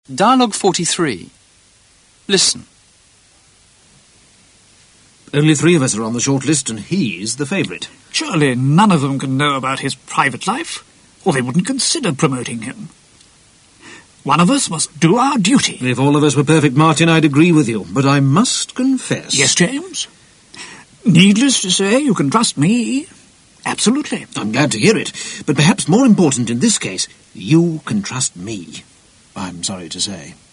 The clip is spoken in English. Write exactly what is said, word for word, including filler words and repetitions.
Dialogue forty-three. Listen. Only three of us are on the short list, and he's the favourite. Surely none of them can know about his private life, or they wouldn't consider promoting him. One of us must do our duty. If all of us were perfect, Martin, I'd agree with you, but I must confess... Yes, James? Needless to say, you can trust me. Absolutely. I'm glad to hear it, but perhaps more important in this case, you can trust me. I'm sorry to say.